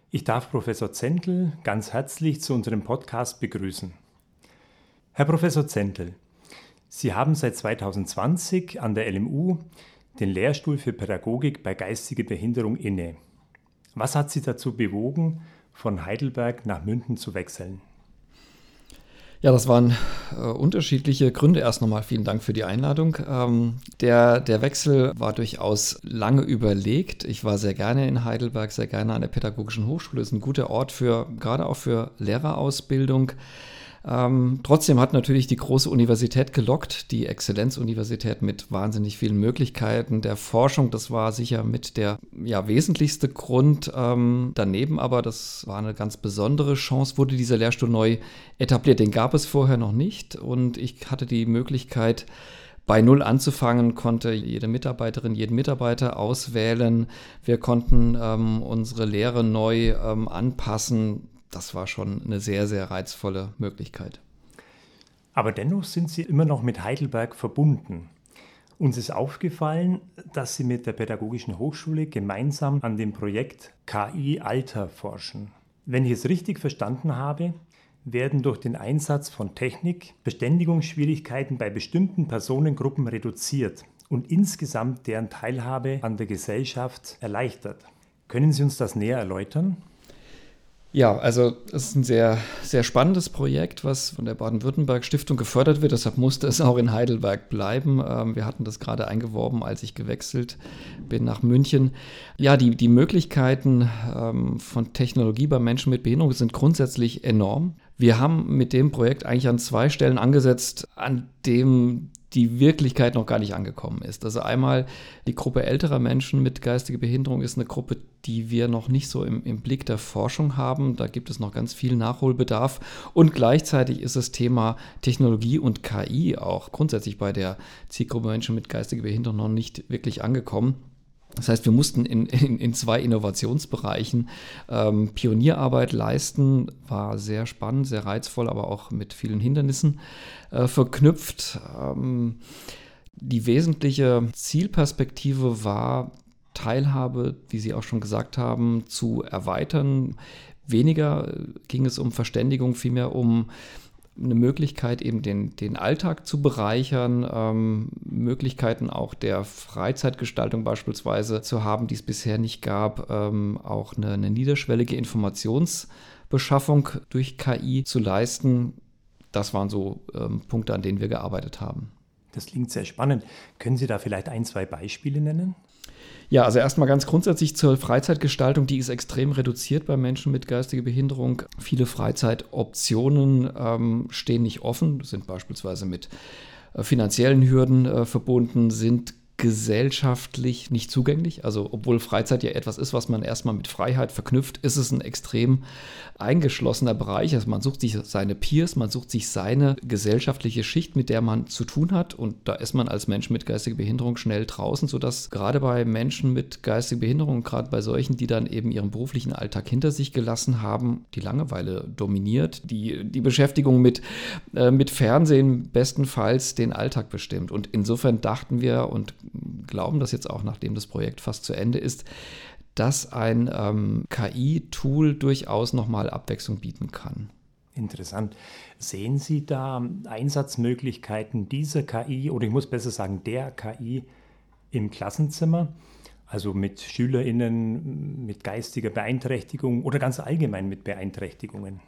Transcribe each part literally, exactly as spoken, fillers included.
Ich darf Professor Zentl ganz herzlich zu unserem Podcast begrüßen. Herr Professor Zentl, Sie haben seit zweitausendzwanzig an der L M U den Lehrstuhl für Pädagogik bei geistiger Behinderung inne. Was hat Sie dazu bewogen, von Heidelberg nach München zu wechseln? Ja, das waren äh, unterschiedliche Gründe. Erst nochmal vielen Dank für die Einladung. Ähm, der, der Wechsel war durchaus lange überlegt. Ich war sehr gerne in Heidelberg, sehr gerne an der Pädagogischen Hochschule. Das ist ein guter Ort für, gerade auch für Lehrerausbildung. Ähm, trotzdem hat natürlich die große Universität gelockt, die Exzellenzuniversität mit wahnsinnig vielen Möglichkeiten der Forschung. Das war sicher mit der ja, wesentlichste Grund. Ähm, daneben aber, das war eine ganz besondere Chance, wurde dieser Lehrstuhl neu etabliert. Den gab es vorher noch nicht und ich hatte die Möglichkeit, bei Null anzufangen, konnte jede Mitarbeiterin, jeden Mitarbeiter auswählen. Wir konnten ähm, unsere Lehre neu ähm, anpassen. Das war schon eine sehr, sehr reizvolle Möglichkeit. Aber dennoch sind Sie immer noch mit Heidelberg verbunden. Uns ist aufgefallen, dass Sie mit der Pädagogischen Hochschule gemeinsam an dem Projekt K I Alter forschen. Wenn ich es richtig verstanden habe, werden durch den Einsatz von Technik Verständigungsschwierigkeiten bei bestimmten Personengruppen reduziert und insgesamt deren Teilhabe an der Gesellschaft erleichtert. Können Sie uns das näher erläutern? Ja, also es ist ein sehr, sehr spannendes Projekt, was von der Baden-Württemberg-Stiftung gefördert wird. Deshalb musste es auch in Heidelberg bleiben. Ähm, wir hatten das gerade eingeworben, als ich gewechselt bin nach München. Ja, die, die Möglichkeiten ähm, von Technologie bei Menschen mit Behinderung sind grundsätzlich enorm. Wir haben mit dem Projekt eigentlich an zwei Stellen angesetzt, an dem die Wirklichkeit noch gar nicht angekommen ist. Also einmal die Gruppe älterer Menschen mit geistiger Behinderung ist eine Gruppe, die wir noch nicht so im, im Blick der Forschung haben. Da gibt es noch ganz viel Nachholbedarf. Und gleichzeitig ist das Thema Technologie und K I auch grundsätzlich bei der Zielgruppe Menschen mit geistiger Behinderung noch nicht wirklich angekommen. Das heißt, wir mussten in, in, in zwei Innovationsbereichen ähm, Pionierarbeit leisten, war sehr spannend, sehr reizvoll, aber auch mit vielen Hindernissen äh, verknüpft. Ähm, die wesentliche Zielperspektive war, Teilhabe, wie Sie auch schon gesagt haben, zu erweitern. Weniger ging es um Verständigung, vielmehr um eine Möglichkeit, eben den, den Alltag zu bereichern, ähm, Möglichkeiten auch der Freizeitgestaltung beispielsweise zu haben, die es bisher nicht gab, ähm, auch eine, eine niederschwellige Informationsbeschaffung durch K I zu leisten. Das waren so ähm, Punkte, an denen wir gearbeitet haben. Das klingt sehr spannend. Können Sie da vielleicht ein, zwei Beispiele nennen? Ja, also erstmal ganz grundsätzlich zur Freizeitgestaltung, die ist extrem reduziert bei Menschen mit geistiger Behinderung. Viele Freizeitoptionen ähm, stehen nicht offen, sind beispielsweise mit äh, finanziellen Hürden äh, verbunden, sind gesellschaftlich nicht zugänglich. Also obwohl Freizeit ja etwas ist, was man erstmal mit Freiheit verknüpft, ist es ein extrem eingeschlossener Bereich. Also man sucht sich seine Peers, man sucht sich seine gesellschaftliche Schicht, mit der man zu tun hat. Und da ist man als Mensch mit geistiger Behinderung schnell draußen, sodass gerade bei Menschen mit geistiger Behinderung, gerade bei solchen, die dann eben ihren beruflichen Alltag hinter sich gelassen haben, die Langeweile dominiert, die, die Beschäftigung mit, äh, mit Fernsehen bestenfalls den Alltag bestimmt. Und insofern dachten wir und glauben das jetzt auch, nachdem das Projekt fast zu Ende ist, dass ein ähm, K I-Tool durchaus nochmal Abwechslung bieten kann. Interessant. Sehen Sie da Einsatzmöglichkeiten dieser K I oder ich muss besser sagen der K I im Klassenzimmer? Also mit SchülerInnen mit geistiger Beeinträchtigung oder ganz allgemein mit Beeinträchtigungen?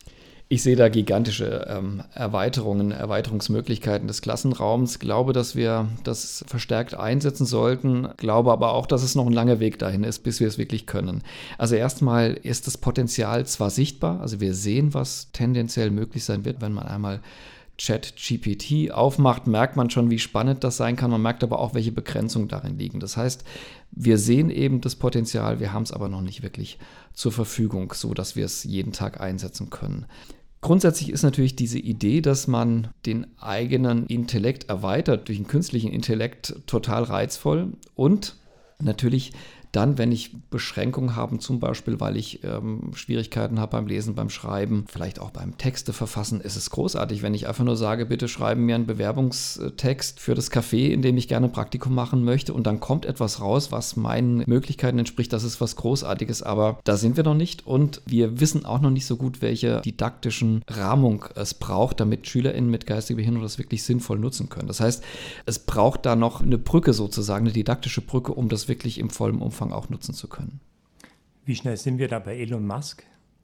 Ich sehe da gigantische ähm, Erweiterungen, Erweiterungsmöglichkeiten des Klassenraums. Glaube, dass wir das verstärkt einsetzen sollten. Glaube aber auch, dass es noch ein langer Weg dahin ist, bis wir es wirklich können. Also erstmal ist das Potenzial zwar sichtbar, also wir sehen, was tendenziell möglich sein wird, wenn man einmal ChatGPT aufmacht, merkt man schon, wie spannend das sein kann. Man merkt aber auch, welche Begrenzungen darin liegen. Das heißt, wir sehen eben das Potenzial, wir haben es aber noch nicht wirklich zur Verfügung, so dass wir es jeden Tag einsetzen können. Grundsätzlich ist natürlich diese Idee, dass man den eigenen Intellekt erweitert durch einen künstlichen Intellekt total reizvoll und natürlich Dann, wenn ich Beschränkungen habe, zum Beispiel, weil ich ähm, Schwierigkeiten habe beim Lesen, beim Schreiben, vielleicht auch beim Texte verfassen, ist es großartig, wenn ich einfach nur sage, bitte schreiben mir einen Bewerbungstext für das Café, in dem ich gerne ein Praktikum machen möchte, und dann kommt etwas raus, was meinen Möglichkeiten entspricht. Das ist was Großartiges, aber da sind wir noch nicht, und wir wissen auch noch nicht so gut, welche didaktischen Rahmung es braucht, damit SchülerInnen mit geistiger Behinderung das wirklich sinnvoll nutzen können. Das heißt, es braucht da noch eine Brücke sozusagen, eine didaktische Brücke, um das wirklich im vollen Umfang auch nutzen zu können. Wie schnell sind wir da bei Elon Musk?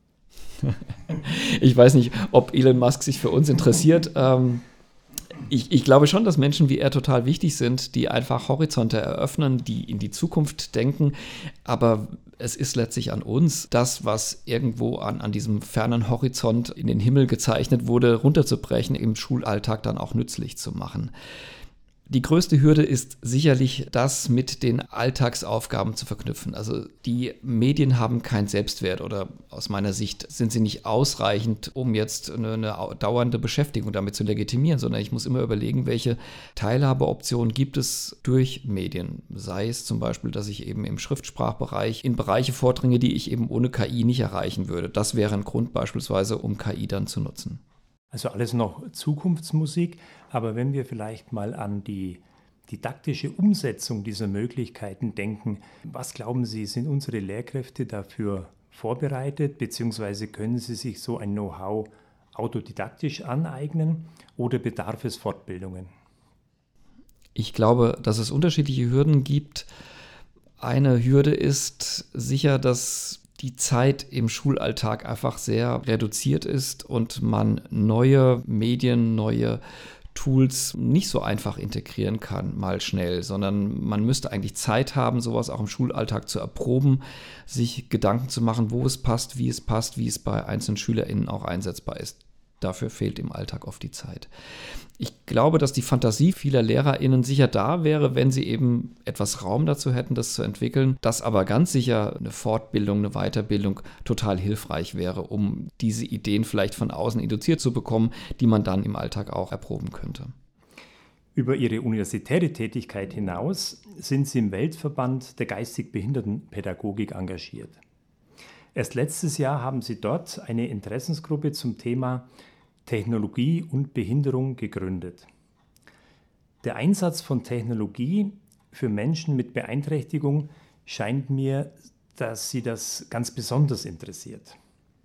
Ich weiß nicht, ob Elon Musk sich für uns interessiert. Ähm, ich, ich glaube schon, dass Menschen wie er total wichtig sind, die einfach Horizonte eröffnen, die in die Zukunft denken. Aber es ist letztlich an uns, das, was irgendwo an, an diesem fernen Horizont in den Himmel gezeichnet wurde, runterzubrechen, im Schulalltag dann auch nützlich zu machen. Die größte Hürde ist sicherlich, das mit den Alltagsaufgaben zu verknüpfen. Also die Medien haben keinen Selbstwert, oder aus meiner Sicht sind sie nicht ausreichend, um jetzt eine, eine dauernde Beschäftigung damit zu legitimieren, sondern ich muss immer überlegen, welche Teilhabeoptionen gibt es durch Medien. Sei es zum Beispiel, dass ich eben im Schriftsprachbereich in Bereiche vordringe, die ich eben ohne K I nicht erreichen würde. Das wäre ein Grund beispielsweise, um K I dann zu nutzen. Also alles noch Zukunftsmusik, aber wenn wir vielleicht mal an die didaktische Umsetzung dieser Möglichkeiten denken, was glauben Sie, sind unsere Lehrkräfte dafür vorbereitet, beziehungsweise können sie sich so ein Know-how autodidaktisch aneignen oder bedarf es Fortbildungen? Ich glaube, dass es unterschiedliche Hürden gibt. Eine Hürde ist sicher, dass die Zeit im Schulalltag einfach sehr reduziert ist und man neue Medien, neue Tools nicht so einfach integrieren kann, mal schnell, sondern man müsste eigentlich Zeit haben, sowas auch im Schulalltag zu erproben, sich Gedanken zu machen, wo es passt, wie es passt, wie es bei einzelnen SchülerInnen auch einsetzbar ist. Dafür fehlt im Alltag oft die Zeit. Ich glaube, dass die Fantasie vieler LehrerInnen sicher da wäre, wenn sie eben etwas Raum dazu hätten, das zu entwickeln, dass aber ganz sicher eine Fortbildung, eine Weiterbildung total hilfreich wäre, um diese Ideen vielleicht von außen induziert zu bekommen, die man dann im Alltag auch erproben könnte. Über Ihre universitäre Tätigkeit hinaus sind Sie im Weltverband der geistig Behindertenpädagogik engagiert. Erst letztes Jahr haben Sie dort eine Interessensgruppe zum Thema Technologie und Behinderung gegründet. Der Einsatz von Technologie für Menschen mit Beeinträchtigung scheint mir, dass Sie das ganz besonders interessiert.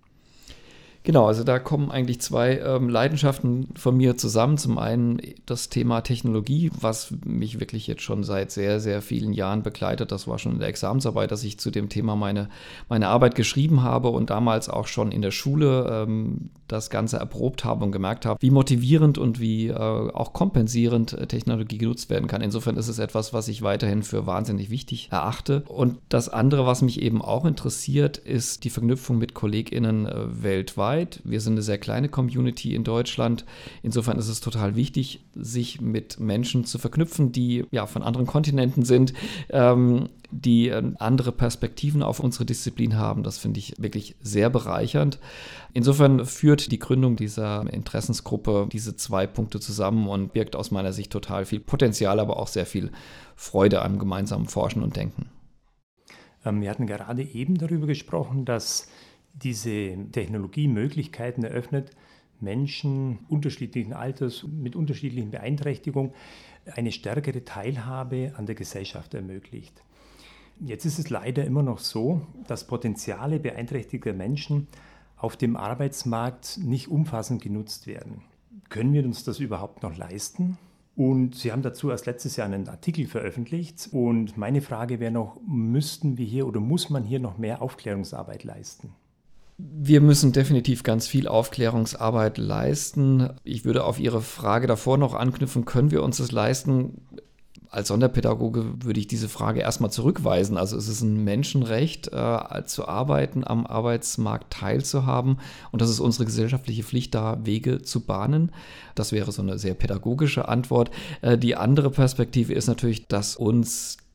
Genau, also da kommen eigentlich zwei ähm, Leidenschaften von mir zusammen. Zum einen das Thema Technologie, was mich wirklich jetzt schon seit sehr, sehr vielen Jahren begleitet. Das war schon in der Examensarbeit, dass ich zu dem Thema meine, meine Arbeit geschrieben habe und damals auch schon in der Schule ähm, das Ganze erprobt habe und gemerkt habe, wie motivierend und wie äh, auch kompensierend äh, Technologie genutzt werden kann. Insofern ist es etwas, was ich weiterhin für wahnsinnig wichtig erachte. Und das andere, was mich eben auch interessiert, ist die Verknüpfung mit KollegInnen äh, weltweit. Wir sind eine sehr kleine Community in Deutschland. Insofern ist es total wichtig, sich mit Menschen zu verknüpfen, die ja von anderen Kontinenten sind, ähm, die äh, andere Perspektiven auf unsere Disziplin haben. Das finde ich wirklich sehr bereichernd. Insofern führt die Gründung dieser Interessensgruppe diese zwei Punkte zusammen und birgt aus meiner Sicht total viel Potenzial, aber auch sehr viel Freude am gemeinsamen Forschen und Denken. Ähm, wir hatten gerade eben darüber gesprochen, dass diese Technologie Möglichkeiten eröffnet, Menschen unterschiedlichen Alters mit unterschiedlichen Beeinträchtigungen eine stärkere Teilhabe an der Gesellschaft ermöglicht. Jetzt ist es leider immer noch so, dass Potenziale beeinträchtigter Menschen auf dem Arbeitsmarkt nicht umfassend genutzt werden. Können wir uns das überhaupt noch leisten? Und Sie haben dazu erst letztes Jahr einen Artikel veröffentlicht. Und meine Frage wäre noch, müssten wir hier oder muss man hier noch mehr Aufklärungsarbeit leisten? Wir müssen definitiv ganz viel Aufklärungsarbeit leisten. Ich würde auf Ihre Frage davor noch anknüpfen, können wir uns das leisten? Als Sonderpädagoge würde ich diese Frage erstmal zurückweisen. Also es ist ein Menschenrecht, äh, zu arbeiten, am Arbeitsmarkt teilzuhaben. Und das ist unsere gesellschaftliche Pflicht, da Wege zu bahnen. Das wäre so eine sehr pädagogische Antwort. Äh, die andere Perspektive ist natürlich, dass uns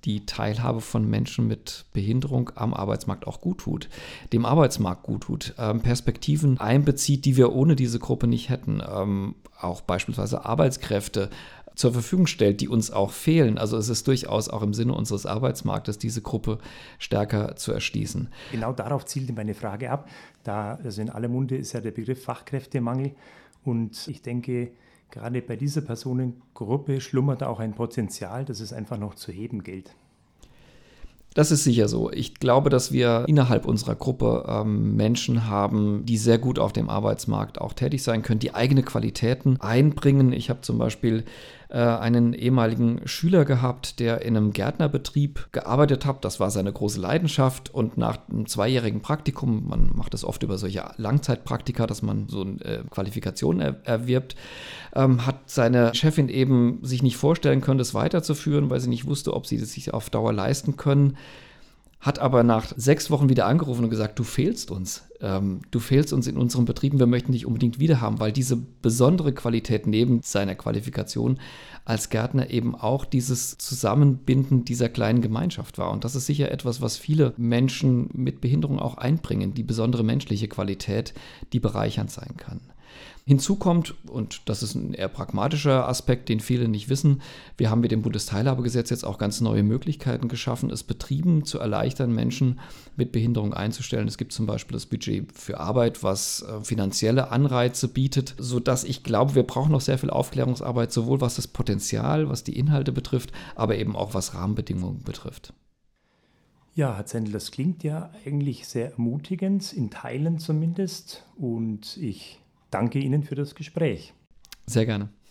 die Teilhabe von Menschen mit Behinderung am Arbeitsmarkt auch gut tut, dem Arbeitsmarkt gut tut, ähm, Perspektiven einbezieht, die wir ohne diese Gruppe nicht hätten, ähm, auch beispielsweise Arbeitskräfte zur Verfügung stellt, die uns auch fehlen. Also es ist durchaus auch im Sinne unseres Arbeitsmarktes, diese Gruppe stärker zu erschließen. Genau darauf zielte meine Frage ab. Da, also in aller Munde ist ja der Begriff Fachkräftemangel. Und ich denke, gerade bei dieser Personengruppe schlummert auch ein Potenzial, das es einfach noch zu heben gilt. Das ist sicher so. Ich glaube, dass wir innerhalb unserer Gruppe ähm, Menschen haben, die sehr gut auf dem Arbeitsmarkt auch tätig sein können, die eigene Qualitäten einbringen. Ich habe zum Beispiel äh, einen ehemaligen Schüler gehabt, der in einem Gärtnerbetrieb gearbeitet hat. Das war seine große Leidenschaft. Und nach einem zweijährigen Praktikum, man macht das oft über solche Langzeitpraktika, dass man so eine äh, Qualifikation er- erwirbt, ähm, hat seine Chefin eben sich nicht vorstellen können, das weiterzuführen, weil sie nicht wusste, ob sie das sich auf Dauer leisten können. Hat aber nach sechs Wochen wieder angerufen und gesagt, du fehlst uns. Ähm, du fehlst uns in unseren Betrieben, wir möchten dich unbedingt wiederhaben, weil diese besondere Qualität neben seiner Qualifikation als Gärtner eben auch dieses Zusammenbinden dieser kleinen Gemeinschaft war. Und das ist sicher etwas, was viele Menschen mit Behinderung auch einbringen, die besondere menschliche Qualität, die bereichernd sein kann. Hinzu kommt, und das ist ein eher pragmatischer Aspekt, den viele nicht wissen, wir haben mit dem Bundesteilhabegesetz jetzt auch ganz neue Möglichkeiten geschaffen, es Betrieben zu erleichtern, Menschen mit Behinderung einzustellen. Es gibt zum Beispiel das Budget für Arbeit, was äh, finanzielle Anreize bietet, sodass ich glaube, wir brauchen noch sehr viel Aufklärungsarbeit, sowohl was das Potenzial, was die Inhalte betrifft, aber eben auch was Rahmenbedingungen betrifft. Ja, Herr Zendel, das klingt ja eigentlich sehr ermutigend, in Teilen zumindest. Und ich danke Ihnen für das Gespräch. Sehr gerne.